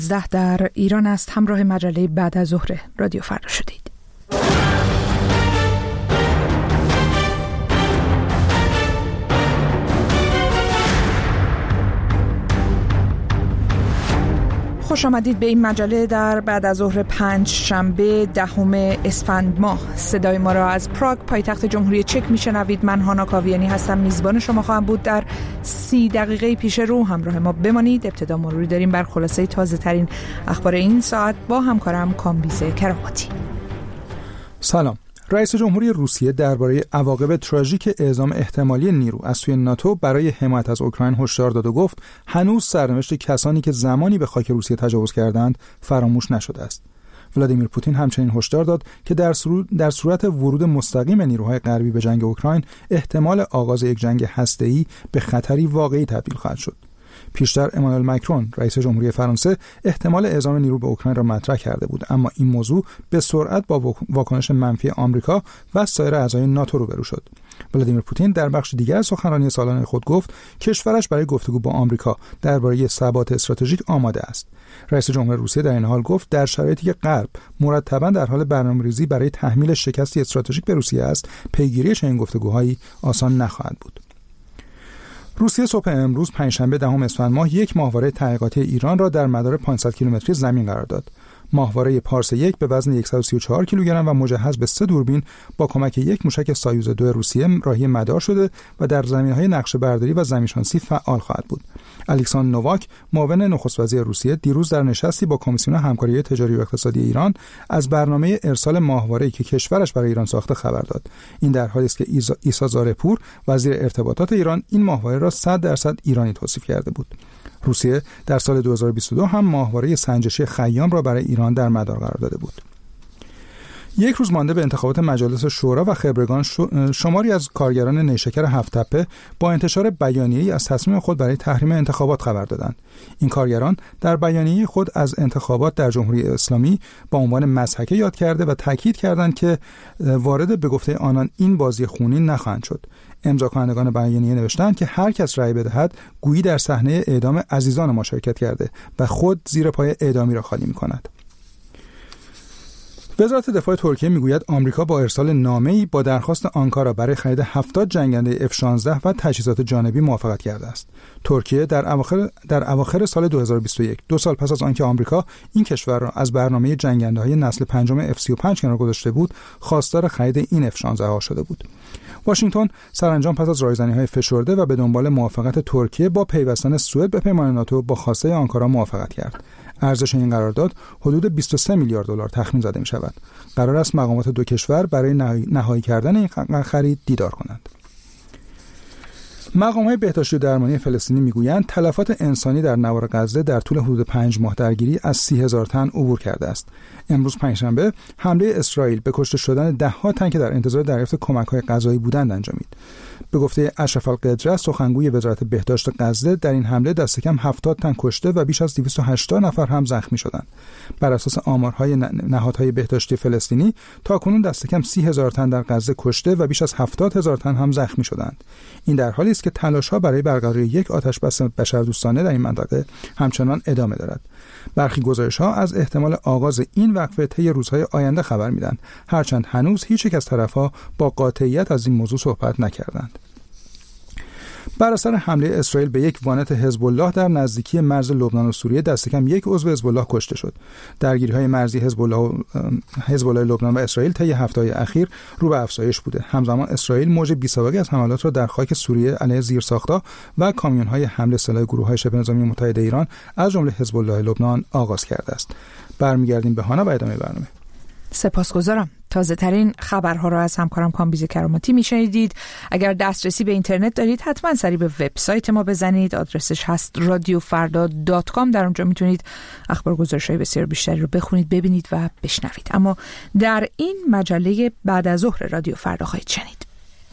در ایران است. همراه مجله بعد از ظهر رادیو فردا شدید. خوش آمدید به این مجله در بعد از ظهر 5 شنبه 10 اسفند ماه. صدای ما را از پراگ پایتخت جمهوری چک میشنوید. من هانا کاویانی هستم، میزبان شما خواهم بود. در 30 دقیقه پیش رو همراه ما بمانید. ابتدا مروری داریم بر خلاصه تازه ترین اخبار این ساعت با همکارم کامبیز کراماتی. سلام. رئیس جمهوری روسیه درباره عواقب تراژیک اعزام احتمالی نیرو از سوی ناتو برای حمایت از اوکراین هشدار داد و گفت هنوز سرنوشت کسانی که زمانی به خاک روسیه تجاوز کردند فراموش نشده است. ولادیمیر پوتین همچنین هشدار داد که در صورت ورود مستقیم نیروهای غربی به جنگ اوکراین احتمال آغاز یک جنگ هسته‌ای به خطری واقعی تبدیل خواهد شد. پیشتر امانوئل ماکرون رئیس جمهوری فرانسه احتمال اعزام نیرو به اوکراین را مطرح کرده بود، اما این موضوع به سرعت با واکنش منفی آمریکا و سایر اعضای ناتو روبرو شد. ولادیمیر پوتین در بخش دیگر از سخنرانی سالانه خود گفت کشورش برای گفتگو با آمریکا درباره ثبات استراتژیک آماده است. رئیس جمهور روسیه در این حال گفت در شرایطی که غرب مرتباً در حال برنامه‌ریزی برای تحمیل شکستی استراتژیک به روسیه است، پیگیری چنین گفتگوهایی آسان نخواهد بود. روسیه صبح امروز پنجشنبه 10 اسفند ماه یک ماهواره تحقیقاتی ایران را در مدار 500 کیلومتری زمین قرار داد. ماهواره پارس 1 به وزن 134 کیلوگرم و مجهز به 3 دوربین با کمک یک موشک سایوز 2 روسیه راهی مدار شده و در زمینهای نقشه برداری و زمین‌شناسی فعال خواهد بود. الکساندر نوواک، معاون نخست وزیر روسیه، دیروز در نشستی با کمیسیون همکاری تجاری و اقتصادی ایران از برنامه ارسال ماهواره‌ای که کشورش برای ایران ساخته خبر داد. این در حالی است که عیسی زارپور، وزیر ارتباطات ایران، این ماهواره را 100% ایرانی توصیف کرده بود. روسیه در سال 2022 هم ماهواره سنجشی خیام را برای ایران در مدار قرار داده بود. یک روز مانده به انتخابات مجالس شورا و خبرگان، شماری از کارگران نیشکر هفت‌تپه با انتشار بیانیه‌ای از تصمیم خود برای تحریم انتخابات خبر دادند. این کارگران در بیانیه خود از انتخابات در جمهوری اسلامی با عنوان مضحکه یاد کرده و تاکید کردند که وارد به گفته آنان این بازی خونین نخواهند شد. امضا کنندگان بیانیه نوشتند که هر کس رأی بدهد گویی در صحنه اعدام عزیزان ما شرکت کرده و خود زیر پای اعدامی را خالی می‌کند. وزارت دفاع ترکیه میگوید آمریکا با ارسال نامه‌ای با درخواست آنکارا برای خرید 70 جنگنده F-16 و تجهیزات جانبی موافقت کرده است. ترکیه در اواخر سال 2021، 2 سال پس از آنکه آمریکا این کشور را از برنامه جنگنده‌های نسل پنجم F-35 کنار گذاشته بود، خواستار خرید این F-16 ها شده بود. واشنگتن سرانجام پس از رایزنی‌های فشرده و به دنبال موافقت ترکیه با پیوستن سوئد به پیمان ناتو با خواسته آنکارا موافقت کرد. ارزش این قرارداد حدود 23 میلیارد دلار تخمین زده می‌شود. قرار است مقامات دو کشور برای نهایی کردن این خرید دیدار کنند. مقام‌های بهداشتی و درمانی فلسطینی میگویند تلفات انسانی در نوار غزه در طول حدود 5 ماه درگیری از 30,000 تن عبور کرده است. امروز پنجشنبه حمله اسرائیل به کشته شدن ده‌ها تن که در انتظار دریافت کمک‌های غذایی بودند انجامید. به گفته اشرف القدره، سخنگوی وزارت بهداشت غزه، در این حمله دست کم 70 تن کشته و بیش از 280 نفر هم زخمی شدند. بر اساس آمارهای نهادهای بهداشتی فلسطینی، تاکنون دست کم 30,000 تن در غزه کشته و بیش از 70,000 تن هم زخمی شدند. این در حالی است که تلاش‌ها برای برقراری یک آتش‌بس بشردوستانه در این منطقه همچنان ادامه دارد. برخی گزارش‌ها از احتمال آغاز این وقفه طی روزهای آینده خبر می‌دهند، هرچند هنوز هیچ یک از طرف‌ها با قاطعیت از این موضوع صحبت نکردند. بر اثر حمله اسرائیل به یک وانت حزب الله در نزدیکی مرز لبنان و سوریه، دست کم یک عضو حزب الله کشته شد. درگیری‌های مرزی حزب الله لبنان و اسرائیل طی هفته‌های اخیر رو به افزایش بوده. همزمان اسرائیل موج بی‌سابقه از حملات را در خاک سوریه علیه زیرساخت‌ها و کامیون‌های حمله سلاح گروه‌های شبه نظامی متحد ایران از جمله حزب الله لبنان آغاز کرده است. برمیگردیم به هانا و ادامه برنامه. سپاسگزارم. تازه ترین خبرها را از همکارم کامبیز کراماتی میشنیدید. اگر دسترسی به اینترنت دارید حتما سری به وبسایت ما بزنید. آدرسش هست radiofarda.com. در اونجا میتونید اخبار گزارش‌های بسیار بیشتری رو بخونید، ببینید و بشنوید. اما در این مجله بعد از ظهر رادیو فردا خواهید شنید.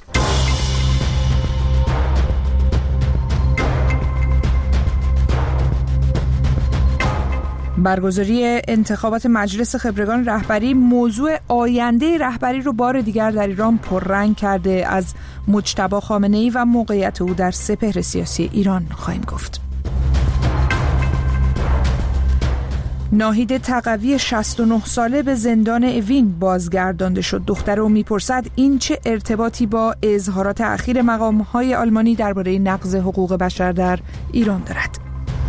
برگزاری انتخابات مجلس خبرگان رهبری موضوع آینده رهبری رو بار دیگر در ایران پررنگ کرده. از مجتبی خامنه‌ای و موقعیت او در سپهر سیاسی ایران خواهیم گفت. ناهید تقوی 69 ساله به زندان اوین بازگردانده شد. دختر او میپرسد این چه ارتباطی با اظهارات اخیر مقام‌های آلمانی درباره نقض حقوق بشر در ایران دارد.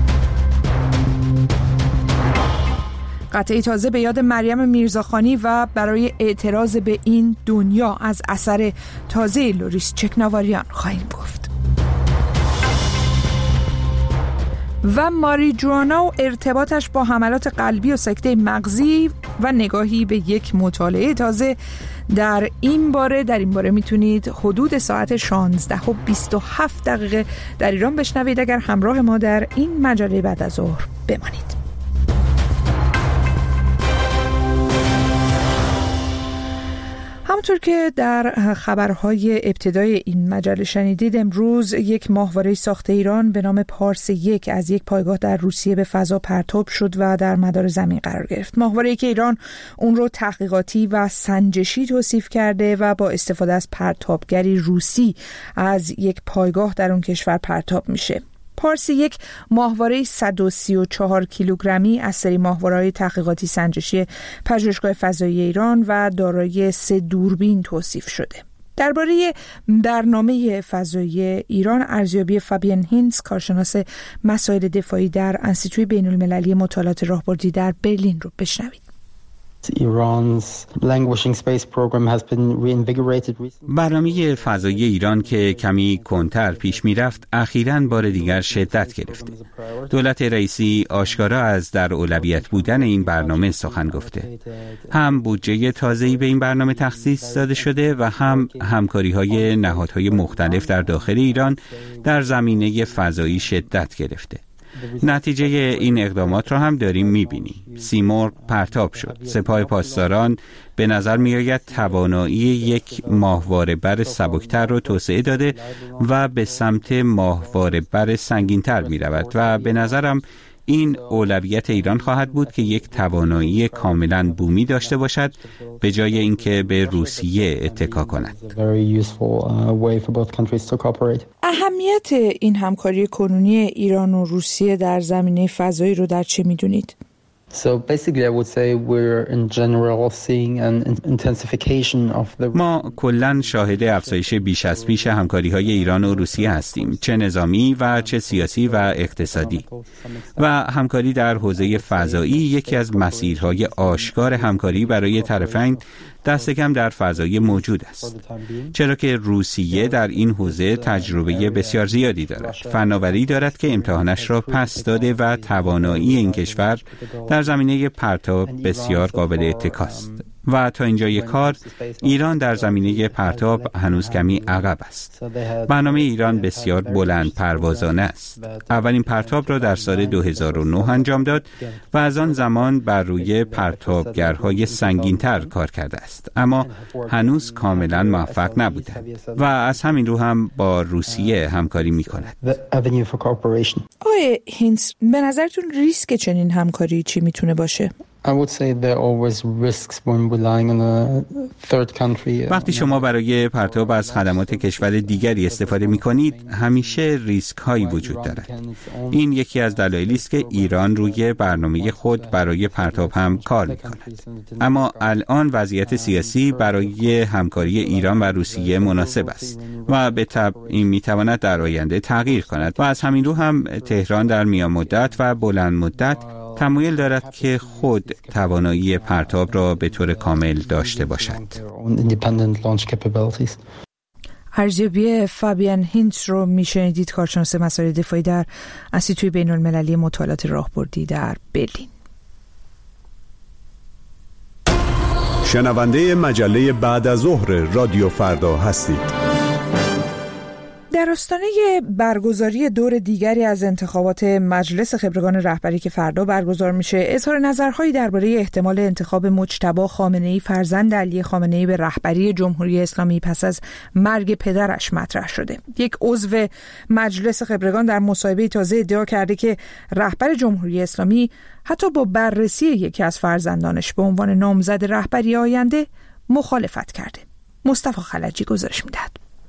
قطعه تازه به یاد مریم میرزاخانی و برای اعتراض به این دنیا از اثر تازه لوریس چکناواریان خواهیم گفت. و ماریجوانا و ارتباطش با حملات قلبی و سکته مغزی و نگاهی به یک مطالعه تازه در این باره میتونید حدود ساعت 16:27 در ایران بشنوید اگر همراه ما در این مجله بعد از ظهر بمانید. همونطور که در خبرهای ابتدای این مجله شنیدید، امروز یک ماهواره ساخت ایران به نام پارس 1 از یک پایگاه در روسیه به فضا پرتاب شد و در مدار زمین قرار گرفت. ماهواره‌ای که ایران اون رو تحقیقاتی و سنجشی توصیف کرده و با استفاده از پرتابگری روسی از یک پایگاه در اون کشور پرتاب میشه. پارس 1 ماهواره 134 کیلوگرمی از سری ماهواره‌های تحقیقاتی سنجشی پژوهشگاه فضایی ایران و دارای 3 دوربین توصیف شده. درباره برنامه فضایی ایران ارزیابی فابین هینتز، کارشناس مسائل دفاعی در انستیتوی بین‌المللی مطالعات راهبردی در برلین رو بشنوید. برنامه فضایی ایران که کمی کنتر پیش می‌رفت، اخیراً بار دیگر شدت گرفته. دولت رئیسی آشکارا از در اولویت بودن این برنامه سخن گفته. هم بودجه تازه‌ای به این برنامه تخصیص داده شده و هم همکاری‌های نهادهای مختلف در داخل ایران در زمینه فضایی شدت گرفته. نتیجه این اقدامات را هم داریم می‌بینیم. سیمرغ پرتاب شد. سپاه پاسداران به نظر می‌آید توانایی یک ماهواره بر سبکتر را توسعه داده و به سمت ماهواره بر سنگین‌تر می‌رود و به نظرم این اولویت ایران خواهد بود که یک توانایی کاملا بومی داشته باشد به جای اینکه به روسیه اتکا کند. اهمیت این همکاری کنونی ایران و روسیه در زمینه فضایی رو در چه می‌دونید؟ ما کلاً شاهد افزایش بیش از پیش همکاری‌های ایران و روسیه هستیم، چه نظامی و چه سیاسی و اقتصادی. و همکاری در حوزه فضایی یکی از مسیرهای آشکار همکاری برای طرفین دست کم در فضای موجود است، چرا که روسیه در این حوزه تجربه بسیار زیادی دارد. فناوری دارد که امتحانش را پس داده و توانایی این کشور در زمینه پرتاب بسیار قابل اتکاست. و تا اینجای کار ایران در زمینه پرتاب هنوز کمی عقب است. برنامه ایران بسیار بلند پروازانه است. اولین پرتاب را در سال 2009 انجام داد و از آن زمان بر روی پرتابگرهای سنگین‌تر کار کرده است، اما هنوز کاملا موفق نبوده و از همین رو هم با روسیه همکاری می‌کند. آقای هینتز، به نظرتون ریسک چنین همکاری چی میتونه باشه؟ وقتی شما برای پرتاب از خدمات کشور دیگری استفاده می-کنید، همیشه ریسک هایی وجود دارد. این یکی از دلایلی است که ایران روی برنامه خود برای پرتاب هم کار می-کند. اما الان وضعیت سیاسی برای همکاری ایران و روسیه مناسب است و به طبع این می-تواند در آینده تغییر کند و از همین رو هم تهران در میان مدت و بلند مدت تمایل دارد که خود توانایی پرتاب را به طور کامل داشته باشد. ارزیابی فابین هینتز رو میشنیدید، کارشناس مسائل دفاعی در انستیتوی بین‌المللی مطالعات راهبردی در برلین. شنونده مجله بعد از ظهر رادیو فردا هستید. در آستانه برگزاری دور دیگری از انتخابات مجلس خبرگان رهبری که فردا برگزار میشه، اظهار نظرهایی درباره احتمال انتخاب مجتبی خامنه‌ای فرزند علی خامنه‌ای به رهبری جمهوری اسلامی پس از مرگ پدرش مطرح شده. یک عضو مجلس خبرگان در مصاحبه تازه ادعا کرده که رهبر جمهوری اسلامی حتی با بررسی یکی از فرزندانش به عنوان نامزد رهبری آینده مخالفت کرده. مصطفی خلجی گزارش میدهد.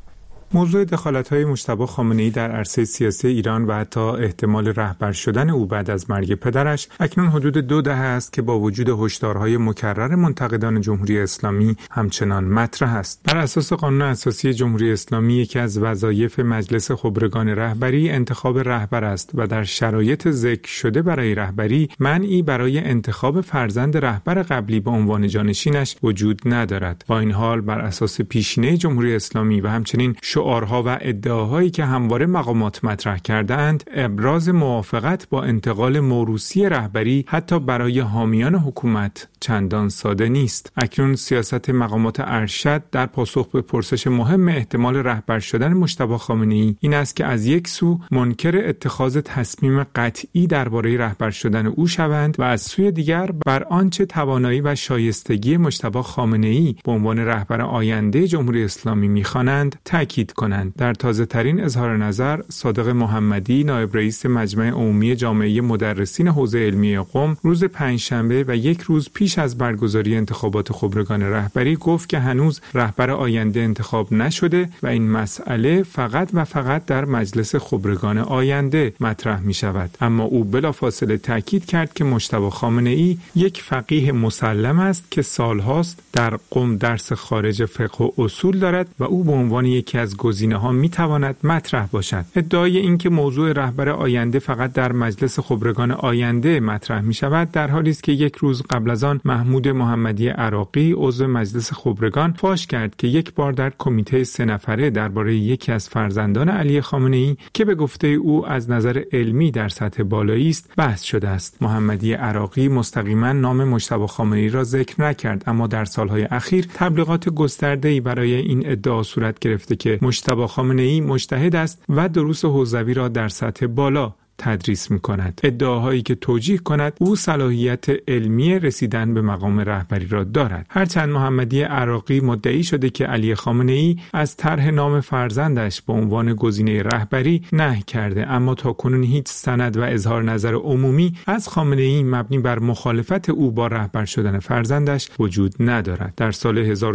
موضوع دخالت‌های مجتبی خامنه‌ای در عرصه سیاسی ایران و حتی احتمال رهبر شدن او بعد از مرگ پدرش اکنون حدود 2 دهه است که با وجود هشدارهای مکرر منتقدان جمهوری اسلامی همچنان مطرح است. بر اساس قانون اساسی جمهوری اسلامی یکی از وظایف مجلس خبرگان رهبری انتخاب رهبر است و در شرایط ذکر شده برای رهبری منعی برای انتخاب فرزند رهبر قبلی به عنوان جانشینش وجود ندارد. با این حال بر اساس پیشینه جمهوری اسلامی و همچنین شعارها و ادعاهایی که همواره مقامات مطرح کردند، ابراز موافقت با انتقال موروثی رهبری حتی برای حامیان حکومت چندان ساده نیست. اکنون سیاست مقامات ارشد در پاسخ به پرسش مهم احتمال رهبر شدن مجتبی خامنه‌ای این است که از یک سو منکر اتخاذ تصمیم قطعی درباره رهبر شدن او شوند و از سوی دیگر بر آنچه توانایی و شایستگی مجتبی خامنه‌ای به عنوان رهبر آینده جمهوری اسلامی می‌خوانند تاکید کنند. در تازه‌ترین اظهار نظر صادق محمدی نایب رئیس مجمع عمومی جامعه مدرسین حوزه علمی قم روز پنجشنبه و یک روز پیش از برگزاری انتخابات خبرگان رهبری گفت که هنوز رهبر آینده انتخاب نشده و این مسئله فقط و فقط در مجلس خبرگان آینده مطرح می شود. اما او بلافاصله تاکید کرد که مجتبی خامنه‌ای یک فقیه مسلم است که سالهاست در قم درس خارج فقه و اصول دارد و او به عنوان یکی از گزینه‌ها می‌تواند مطرح باشد. ادعای اینکه موضوع رهبر آینده فقط در مجلس خبرگان آینده مطرح می‌شود در حالی است که یک روز قبل از آن محمود محمدی عراقی عضو مجلس خبرگان فاش کرد که یک بار در کمیته 3 نفره درباره یکی از فرزندان علی خامنه‌ای که به گفته او از نظر علمی در سطح بالایی است بحث شده است. محمدی عراقی مستقیما نام مجتبی خامنه‌ای را ذکر نکرد، اما در سالهای اخیر تبلیغات گسترده‌ای برای این ادعا صورت گرفته که مجتبی خامنه‌ای مجتهد است و دروس حوزوی را در سطح بالا تدریس می‌کند. ادعاهایی که توجیه کند او صلاحیت علمی رسیدن به مقام رهبری را دارد. هرچند محمدی عراقی مدعی شده که علی خامنه‌ای از طرح نام فرزندش به عنوان گزینه رهبری نهی کرده، اما تاکنون هیچ سند و اظهار نظر عمومی از خامنه‌ای مبنی بر مخالفت او با رهبر شدن فرزندش وجود ندارد. در سال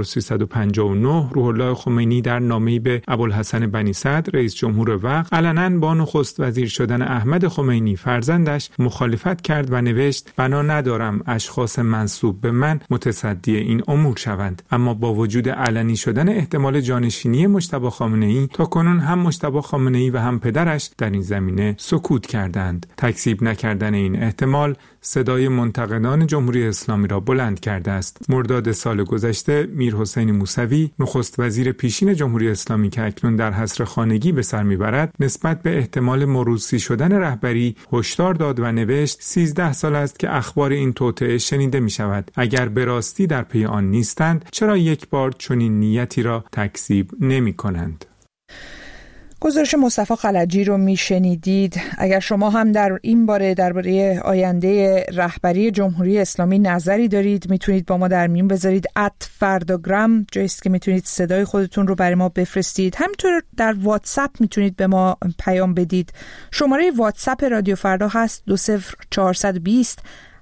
1359 روح الله خمینی در نامه‌ای به ابوالحسن بنی صدر رئیس جمهور وقت علنا با نخست وزیر شدن احمد خمینی فرزندش مخالفت کرد و نوشت بنا ندارم اشخاص منسوب به من متصدی این امور شوند. اما با وجود علنی شدن احتمال جانشینی مجتبی خامنه‌ای تاکنون هم مجتبی خامنه‌ای و هم پدرش در این زمینه سکوت کردند. تکذیب نکردن این احتمال صدای منتقدان جمهوری اسلامی را بلند کرده است. مرداد سال گذشته میرحسین موسوی نخست وزیر پیشین جمهوری اسلامی که اکنون در حصر خانگی به سر میبرد نسبت به احتمال موروثی شدن رهبری هشدار داد و نوشت 13 سال است که اخبار این توطئه شنیده می شود. اگر به راستی در پی آن نیستند چرا یک بار چنین نیتی را تکذیب نمی کنند؟ گزارش مصطفی خلجی رو میشنیدید. اگر شما هم در این باره درباره آینده رهبری جمهوری اسلامی نظری دارید میتونید با ما در میون بذارید @فرداگرام جاییست که میتونید صدای خودتون رو برای ما بفرستید. همینطور در واتساپ میتونید به ما پیام بدید. شماره واتساپ رادیو فردا هست 20420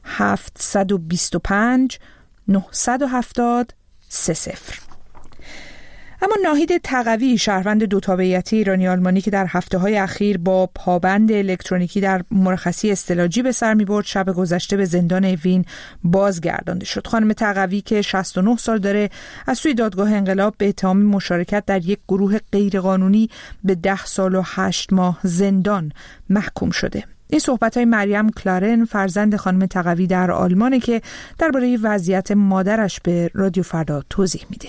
725 970 30. اما ناهید تقوی شهروند دو تابعیتی ایرانی آلمانی که در هفته‌های اخیر با پابند الکترونیکی در مرخصی استعلاجی به سر می‌برد شب گذشته به زندان اوین بازگردانده شد. خانم تقوی که 69 سال داره از سوی دادگاه انقلاب به اتهام مشارکت در یک گروه غیرقانونی به 10 سال و 8 ماه زندان محکوم شده. این صحبت‌های مریم کلارن فرزند خانم تقوی در آلمانه که درباره وضعیت مادرش به رادیو فردا توضیح میده.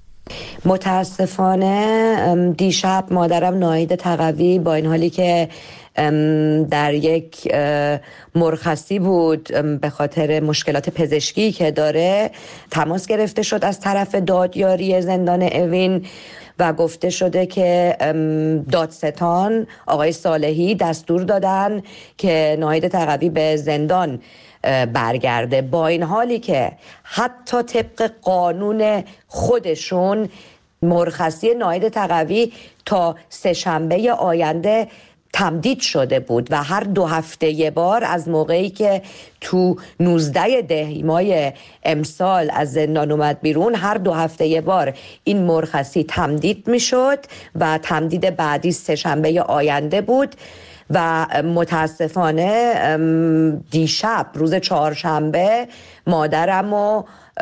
متاسفانه دیشب مادرم ناهید تقوی با این حالی که در یک مرخصی بود به خاطر مشکلات پزشکی که داره تماس گرفته شد از طرف دادیاری زندان اوین و گفته شده که دادستان آقای صالحی دستور دادن که ناهید تقوی به زندان برگرده. با این حالی که حتی طبق قانون خودشون مرخصی ناهید تقوی تا سه‌شنبه آینده تمدید شده بود و هر 2 هفته یه بار از موقعی که تو 19 دی‌ماه امسال از زندان اومد بیرون، هر 2 هفته یه بار این مرخصی تمدید میشد و تمدید بعدی سه‌شنبه آینده بود و متاسفانه دیشب روز چهارشنبه مادرمو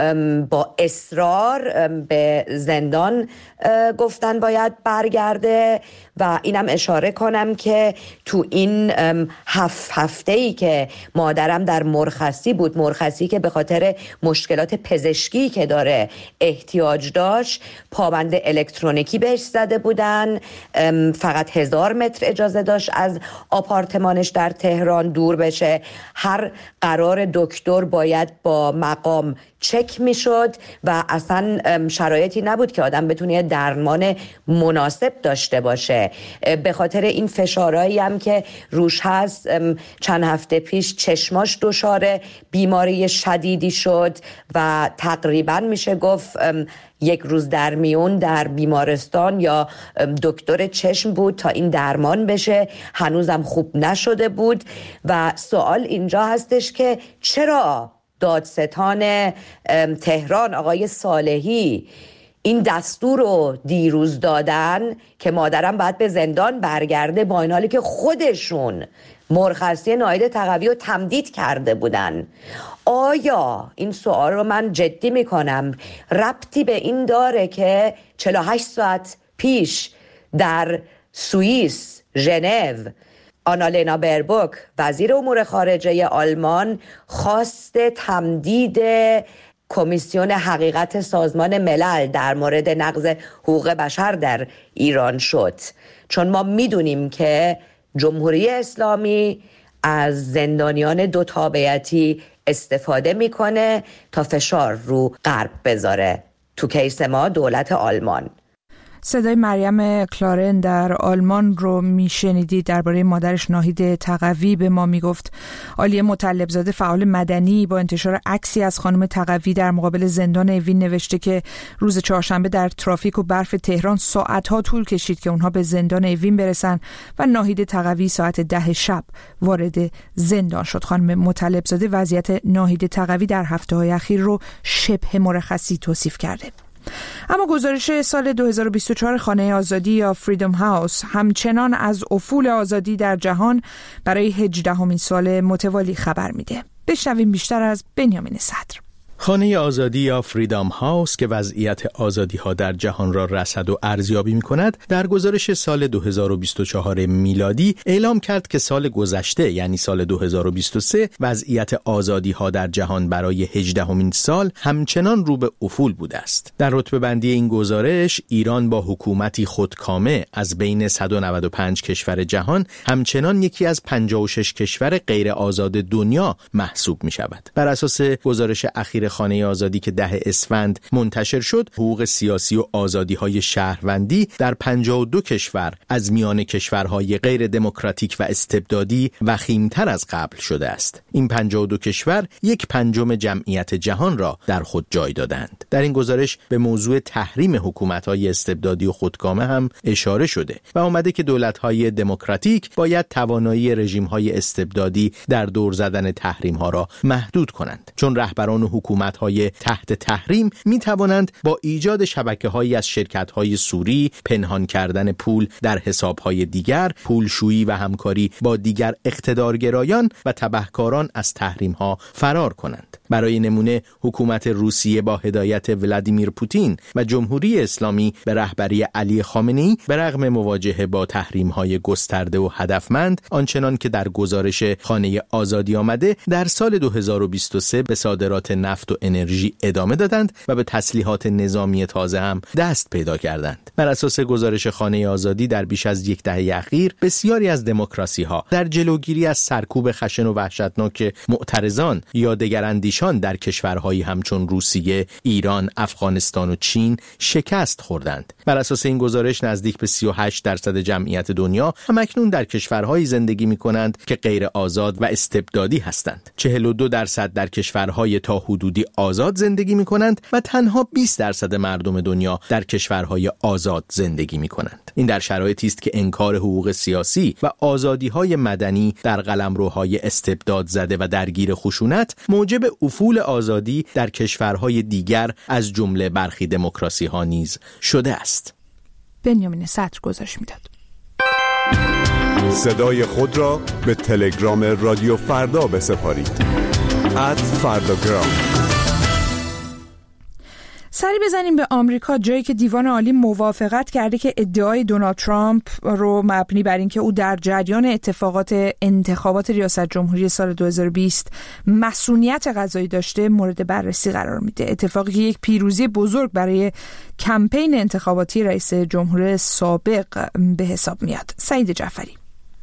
با اصرار به زندان گفتن باید برگرده و اینم اشاره کنم که تو این 7 هفته‌ای که مادرم در مرخصی بود، مرخصی که به خاطر مشکلات پزشکی که داره احتیاج داشت، پابند الکترونیکی بهش زده بودن، فقط 1000 متر اجازه داشت از آپارتمانش در تهران دور بشه، هر قرار دکتر باید با مقام چک میشد و اصلا شرایطی نبود که آدم بتونه درمان مناسب داشته باشه. به خاطر این فشارهایی هم که روش هست، چند هفته پیش چشماش دچار بیماری شدیدی شد و تقریبا میشه گفت 1 روز در میون در بیمارستان یا دکتر چشم بود تا این درمان بشه، هنوزم خوب نشده بود و سوال اینجا هستش که چرا دادستان تهران آقای صالحی این دستور رو دیروز دادن که مادرم باید به زندان برگرده، با این حالی که خودشون مرخصی ناهید تقوی رو تمدید کرده بودن. آیا این سوال رو من جدی میکنم ربطی به این داره که 48 ساعت پیش در سوئیس ژنو آنالینا بربوک وزیر امور خارجه آلمان خواست تمدید کمیسیون حقیقت سازمان ملل در مورد نقض حقوق بشر در ایران شد؟ چون ما میدونیم که جمهوری اسلامی از زندانیان 2 تابعیتی استفاده میکنه تا فشار رو غرب بذاره، تو کیس ما دولت آلمان. صدای مریم کلارن در آلمان رو میشنیدید. درباره مادرش ناهید تقوی به ما میگفت. عالیه مطلبزاده فعال مدنی با انتشار عکسی از خانم تقوی در مقابل زندان اوین نوشته که روز چهارشنبه در ترافیک و برف تهران ساعتها طول کشید که اونها به زندان اوین برسن و ناهید تقوی ساعت 10 شب وارد زندان شد. خانم مطلبزاده وضعیت ناهید تقوی در هفته‌های اخیر رو شبه مرخصی توصیف کرده. اما گزارش سال 2024 خانه آزادی یا فریدم هاوس همچنان از افول آزادی در جهان برای 18مین سال متوالی خبر میده. بشنویم بیشتر از بنیامین صدر. خانه آزادی یا فریدم هاوس که وضعیت آزادی‌ها در جهان را رصد و ارزیابی می‌کند، در گزارش سال 2024 میلادی اعلام کرد که سال گذشته یعنی سال 2023 وضعیت آزادی‌ها در جهان برای 18مین سال همچنان رو به افول بوده است. در رتبه بندی این گزارش ایران با حکومتی خودکامه از بین 195 کشور جهان همچنان یکی از 56 کشور غیر آزاد دنیا محسوب می‌شود. بر اساس گزارش اخیر خانه آزادی که 10 اسفند منتشر شد، حقوق سیاسی و آزادی‌های شهروندی در 52 کشور از میان کشورهای غیر دموکراتیک و استبدادی وخیم‌تر از قبل شده است. این 52 کشور 1/5 جمعیت جهان را در خود جای دادند. در این گزارش به موضوع تحریم حکومت‌های استبدادی و خودکامه هم اشاره شده و آمده که دولت‌های دموکراتیک باید توانایی رژیم‌های استبدادی در دور زدن تحریم‌ها را محدود کنند، چون رهبران حکومت‌های تحت تحریم می‌توانند با ایجاد شبکه‌هایی از شرکت‌های سوری، پنهان کردن پول در حساب‌های دیگر، پولشویی و همکاری با دیگر اقتدارگرایان و تبهکاران از تحریم‌ها فرار کنند. برای نمونه حکومت روسیه با هدایت ولادیمیر پوتین و جمهوری اسلامی به رهبری علی خامنه‌ای به رغم مواجهه با تحریم‌های گسترده و هدفمند، آنچنان که در گزارش خانه آزادی آمده، در سال 2023 به صادرات نفت و انرژی ادامه دادند و به تسلیحات نظامی تازه هم دست پیدا کردند. بر اساس گزارش خانه آزادی در بیش از 10 دهه اخیر بسیاری از دموکراسی‌ها در جلوگیری از سرکوب خشن و وحشتناک معترضان یا دگراندیشان ایشان در کشورهایی همچون روسیه، ایران، افغانستان و چین شکست خوردند. بر اساس این گزارش نزدیک به 38% جمعیت دنیا همکنون در کشورهایی زندگی می‌کنند که غیر آزاد و استبدادی هستند. 42% در کشورهای تا حدودی آزاد زندگی می‌کنند و تنها 20% مردم دنیا در کشورهای آزاد زندگی می‌کنند. این در شرایطی است که انکار حقوق سیاسی و آزادی‌های مدنی در قلمروهای استبداد زده و درگیر خشونت موجب افول آزادی در کشورهای دیگر از جمله برخی دموکراسی‌ها نیز شده است. بنیامین صدر گزارش میداد. صدای خود را به تلگرام رادیو فردا بسپارید. @فرداگرام. سری بزنیم به آمریکا، جایی که دیوان عالی موافقت کرده که ادعای دونالد ترامپ رو مبنی بر اینکه او در جریان اتفاقات انتخابات ریاست جمهوری سال 2020 مسئولیت قضایی داشته مورد بررسی قرار میده. اتفاقی که یک پیروزی بزرگ برای کمپین انتخاباتی رئیس جمهور سابق به حساب میاد. سعید جعفری.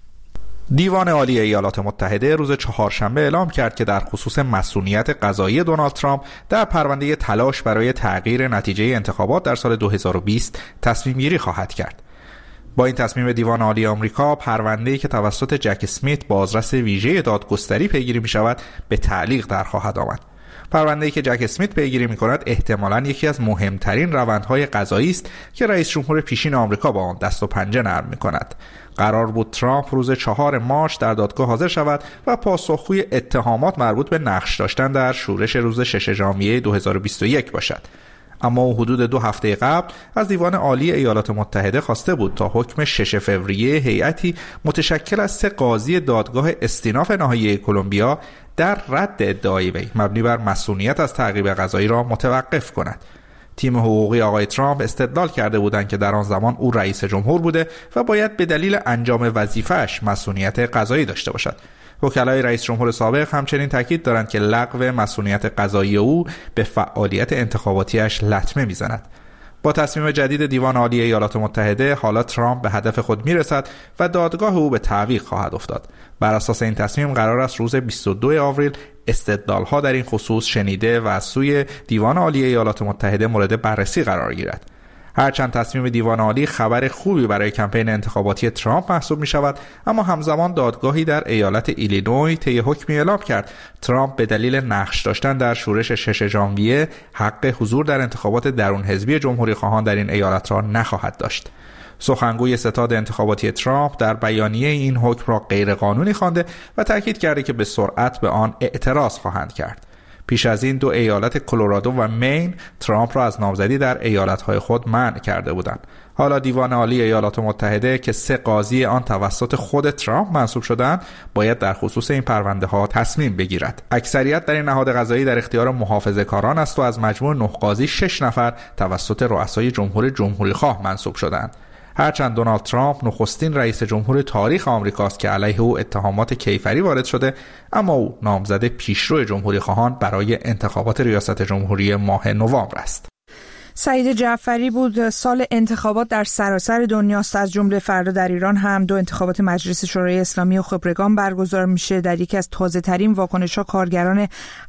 دیوان عالی ایالات متحده روز چهارشنبه اعلام کرد که در خصوص مسئولیت قضایی دونالد ترامپ در پرونده تلاش برای تغییر نتیجه انتخابات در سال 2020 تصمیم گیری خواهد کرد. با این تصمیم دیوان عالی آمریکا، پرونده‌ای که توسط جک اسمیت بازرس ویژه دادگستری پیگیری می‌شود به تعلیق در خواهد آمد. پرونده‌ای که جک اسمیت پیگیری می‌کند احتمالاً یکی از مهمترین روندهای قضایی است که رئیس جمهور پیشین آمریکا با آن دست و پنجه نرم می‌کند. قرار بود ترامپ روز 4 مارس در دادگاه حاضر شود و پاسخگوی اتهامات مربوط به نقش داشتن در شورش روز 6 ژانویه 2021 باشد. اما او حدود 2 هفته قبل از دیوان عالی ایالات متحده خواسته بود تا حکم 6 فوریه هیئتی متشکل از 3 قاضی دادگاه استیناف نهایی کلمبیا در رد ادعای وی مبنی بر مسئولیت از تعقیب قضایی را متوقف کند. تیم حقوقی آقای ترامپ استدلال کرده بودند که در آن زمان او رئیس جمهور بوده و باید به دلیل انجام وظیفه‌اش مسئولیت قضایی داشته باشد. وکلای رئیس جمهور سابق همچنین تاکید دارند که لغو مسئولیت قضایی او به فعالیت انتخاباتیش لطمه میزند. با تصمیم جدید دیوان عالی ایالات متحده، حالا ترامپ به هدف خود میرسد و دادگاه او به تعویق خواهد افتاد. بر اساس این تصمیم قرار است روز 22 آوریل استدلال‌ها در این خصوص شنیده و از سوی دیوان عالی ایالات متحده مورد بررسی قرار گیرد. هرچند تصمیم دیوان عالی خبر خوبی برای کمپین انتخاباتی ترامپ محسوب می شود، اما همزمان دادگاهی در ایالت ایلینوی طی حکمی اعلام کرد ترامپ به دلیل نقش داشتن در شورش 6 ژانویه حق حضور در انتخابات درون حزبی جمهوری خواهان در این ایالت را نخواهد داشت. سخنگوی ستاد انتخاباتی ترامپ در بیانیه این حکم را غیرقانونی خوانده و تاکید کرده که به سرعت به آن اعتراض خواهند کرد. پیش از این 2 ایالت کلرادو و مین ترامپ را از نامزدی در ایالت‌های خود منع کرده بودند. حالا دیوان عالی ایالات متحده که 3 قاضی آن توسط خود ترامپ منصوب شدند، باید در خصوص این پرونده‌ها تصمیم بگیرد. اکثریت در این نهاد قضایی در اختیار محافظه‌کاران است و از مجموع 9 قاضی 6 نفر توسط رؤسای جمهوری خواه منصوب شدند. هرچند دونالد ترامپ نخستین رئیس جمهور تاریخ آمریکاست که علیه او اتهامات کیفری وارد شده، اما او نامزد پیشرو جمهوری خواهان برای انتخابات ریاست جمهوری ماه نوامبر است. سعید جعفری بود. سال انتخابات در سراسر دنیاست، از جمله فردا در ایران هم 2 انتخابات مجلس شورای اسلامی و خبرگان برگزار میشه. در یکی از تازه ترین واکنش‌ها کارگران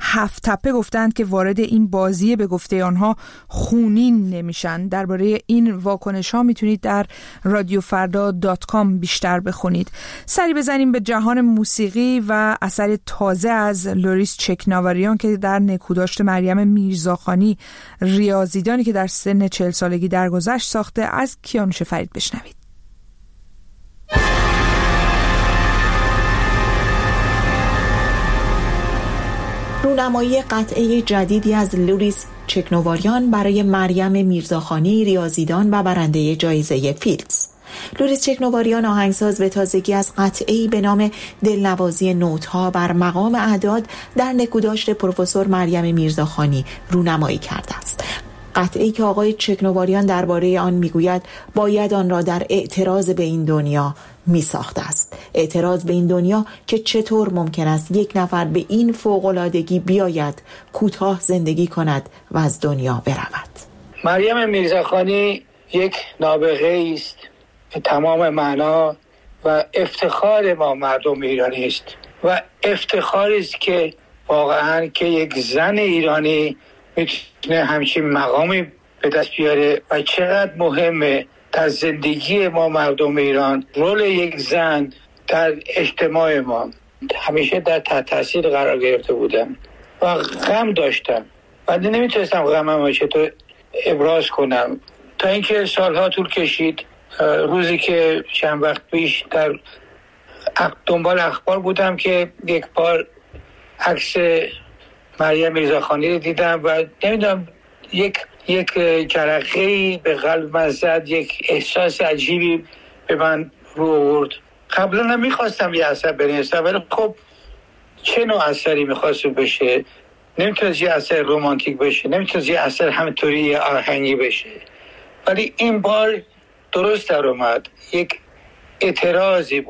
7 تپه گفتند که وارد این بازی به گفته آنها خونین نمیشن. درباره این واکنش‌ها میتونید در radiofarda.com بیشتر بخونید. سری بزنیم به جهان موسیقی و اثر تازه از لوریس چکناواریان که در نکوداشت مریم میرزاخانی، ریاضیدانی که در سن 40 سالگی درگذشت ساخته. از کیانوش فرید بشنوید. رونمایی قطعه جدیدی از لوریس چکناواریان برای مریم میرزاخانی، ریاضیدان و برنده جایزه فیلدز. لوریس چکناواریان آهنگساز به تازگی از قطعه‌ای به نام دلنوازی نوت‌ها بر مقام اعداد در نکوداشت پروفسور مریم میرزاخانی رونمایی کرده است. قطعه‌ای که آقای چکناواریان درباره آن میگوید باید آن را در اعتراض به این دنیا میساخته است. اعتراض به این دنیا که چطور ممکن است یک نفر به این فوق‌العادگی بیاید کوتاه زندگی کند و از دنیا برود. مریم میرزاخانی یک نابغه است به تمام معنا و افتخار ما مردم ایرانی است و افتخاری است که واقعا که یک زن ایرانی میتونه همچین مقامی به دست بیاره و چقدر مهمه در زندگی ما مردم ایران رول یک زن در اجتماع ما. همیشه در تحت تاثیر قرار گرفته بودم و غم داشتم و نمیتونستم غمم چطور ابراز کنم تا اینکه سالها طول کشید. روزی که چند وقت پیش در دنبال اخبار بودم که یک بار عکس مریم میرزاخانی رو دیدم و نمیدونم یک جرقه‌ای به قلب من زد، یک احساس عجیبی به من رو آورد. قبلا نمیخواستم یه اثر بنویسم ولی خب چه نوع اثری میخواست بشه؟ نمیتونست یه اثر رومانتیک بشه، نمیتونست یه اثر همینطوری آهنگی بشه، ولی این بار درست در اومد. یک اعتراضی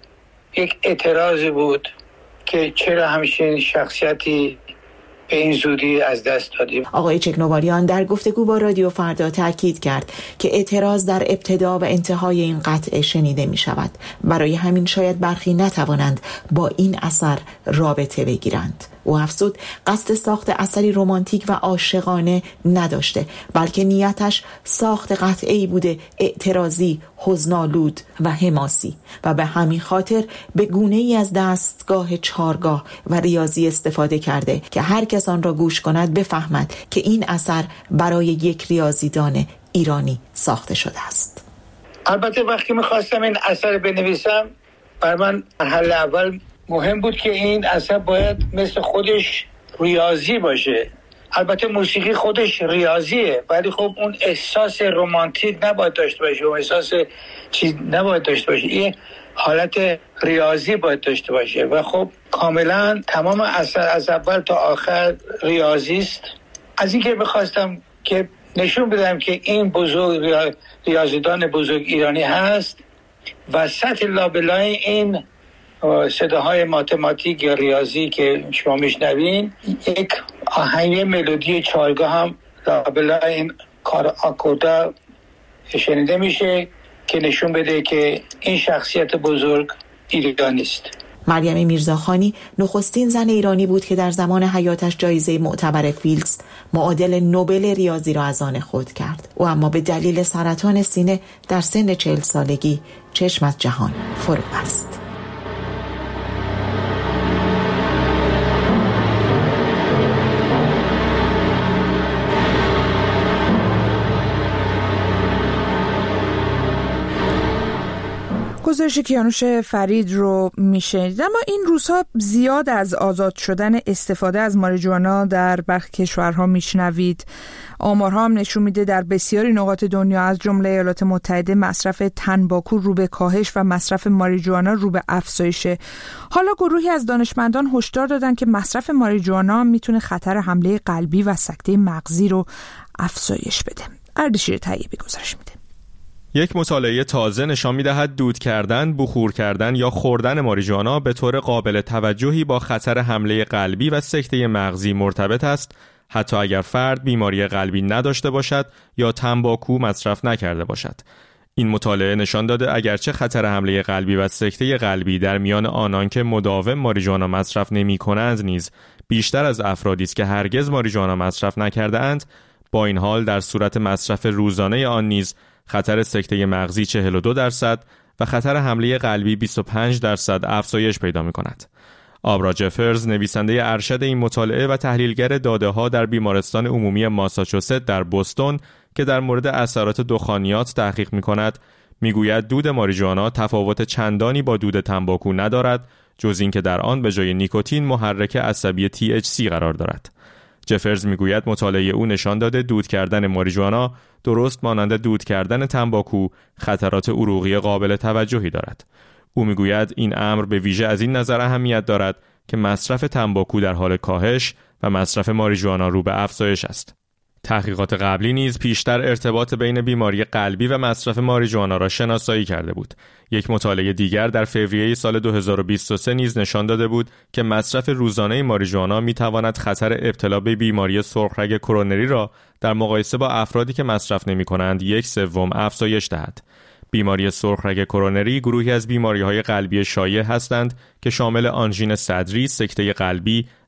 بود که چرا همچین شخصیتی به این زودی از دست دادیم. آقای چکنواریان در گفتگو با رادیو فردا تاکید کرد که اعتراض در ابتدا و انتهای این قطعه شنیده می شود. برای همین شاید برخی نتوانند با این اثر رابطه بگیرند. او افزود قصد ساخت اثری رمانتیک و عاشقانه نداشته، بلکه نیتش ساخت قطعه‌ای بوده اعتراضی، حزن‌آلود و حماسی و به همین خاطر به گونه‌ای از دستگاه چارگاه و ریاضی استفاده کرده که هر کس آن را گوش کند بفهمد که این اثر برای یک ریاضیدان ایرانی ساخته شده است. البته وقتی می‌خواستم این اثر بنویسم، برای من مرحله اول مهم بود که این اثر باید مثل خودش ریاضی باشه. البته موسیقی خودش ریاضیه ولی خب اون احساس رمانتیک نباید داشته باشه، اون احساس چیز نباید داشته باشه، این حالت ریاضی باید داشته باشه و خب کاملا تمام اثر از اول تا آخر ریاضی است. از این که بخواستم که نشون بدم که این بزرگ ریاضیدان بزرگ ایرانی هست و سطح لابلای این صداهای ماتماتیک یا ریاضی که شما میشنوین، یک آهنگ ملودی چارگاه هم لابلای این آکوردا شنیده میشه که نشون بده که این شخصیت بزرگ ایرانی است. مریم میرزاخانی نخستین زن ایرانی بود که در زمان حیاتش جایزه معتبر فیلدز معادل نوبل ریاضی را از آن خود کرد. او اما به دلیل سرطان سینه در سن 40 سالگی چشم از جهان فرو بست. گزارش کیانوش فرید رو میشنید. اما این روزها زیاد از آزاد شدن استفاده از ماریجوانا در برخی کشورها میشنوید. آمارها هم نشون میده در بسیاری نقاط دنیا از جمله ایالات متحده مصرف تنباکو رو به کاهش و مصرف ماریجوانا رو به افزایشه. حالا گروهی از دانشمندان هشدار دادن که مصرف ماریجوانا میتونه خطر حمله قلبی و سکته مغزی رو افزایش بده. اردشیر طیبی گزارش میده. یک مطالعه تازه نشان می‌دهد دود کردن، بخور کردن یا خوردن ماریجوانا به طور قابل توجهی با خطر حمله قلبی و سکته مغزی مرتبط است، حتی اگر فرد بیماری قلبی نداشته باشد یا تنباکو مصرف نکرده باشد. این مطالعه نشان داده اگرچه خطر حمله قلبی و سکته قلبی در میان آنان که مداوم ماریجوانا مصرف نمی‌کنند نیز بیشتر از افرادی است که هرگز ماریجوانا مصرف نکرده‌اند، با این حال در صورت مصرف روزانه آن نیز خطر سکته مغزی 42% و خطر حمله قلبی 25% افزایش پیدا می‌کند. آبرا جفرز، نویسنده ارشد این مطالعه و تحلیلگر داده‌ها در بیمارستان عمومی ماساچوست در بوستون که در مورد اثرات دخانیات تحقیق می‌کند، می‌گوید دود ماریجوانا تفاوت چندانی با دود تنباکو ندارد، جز اینکه در آن به جای نیکوتین محرک عصبی THC قرار دارد. جفرز میگوید مطالعه او نشان داده دود کردن ماریجوانا درست مانند دود کردن تنباکو خطرات عروقی قابل توجهی دارد. او میگوید این امر به ویژه از این نظر اهمیت دارد که مصرف تنباکو در حال کاهش و مصرف ماریجوانا رو به افزایش است. تحقیقات قبلی نیز پیشتر ارتباط بین بیماری قلبی و مصرف ماریجوانا را شناسایی کرده بود. یک مطالعه دیگر در فوریه سال 2023 نیز نشان داده بود که مصرف روزانه ماریجوانا می‌تواند خطر ابتلا به بیماری سرخرگ کرونری را در مقایسه با افرادی که مصرف نمی‌کنند 1/3 افزایش دهد. بیماری سرخرگ کرونری گروهی از بیماری‌های قلبی شایع هستند که شامل آنژین صدری، سکته قلبی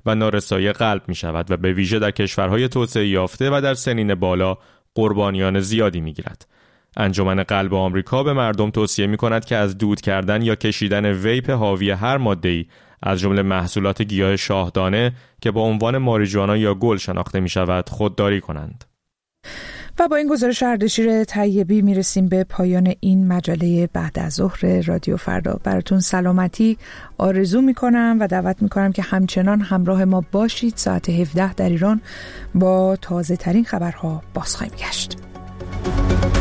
و نارسایی قلب می شود و به ویژه در کشورهای توسعه یافته و در سنین بالا قربانیان زیادی می گیرد. انجمن قلب آمریکا به مردم توصیه می کند که از دود کردن یا کشیدن ویپ حاوی هر ماده‌ای از جمله محصولات گیاه شاهدانه که با عنوان ماریجوانا یا گل شناخته می شود خودداری کنند. و با این گزارش اردشیر طیبی میرسیم به پایان این مجله بعد از ظهر رادیو فردا. براتون سلامتی آرزو میکنم و دعوت میکنم که همچنان همراه ما باشید. ساعت 17 در ایران با تازه ترین خبرها باز خواهیم گشت.